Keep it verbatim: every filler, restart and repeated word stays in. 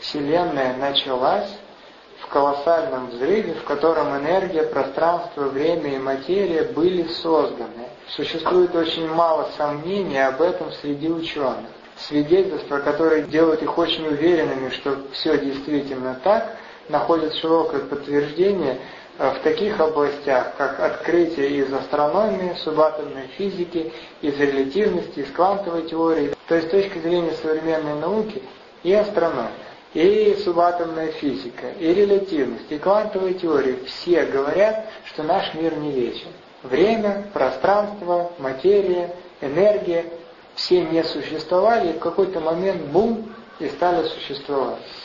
Вселенная началась в колоссальном взрыве, в котором энергия, пространство, время и материя были созданы. Существует очень мало сомнений об этом среди ученых. Свидетельства, которые делают их очень уверенными, что все действительно так, находят широкое подтверждение в таких областях, как открытие из астрономии, субатомной физики, из релятивности, из квантовой теории. То есть с точки зрения современной науки и астрономия, и субатомная физика, и релятивность, и квантовая теория все говорят, что наш мир не вечен. Время, пространство, материя, энергия все не существовали, и в какой-то момент бум, и стали существовать.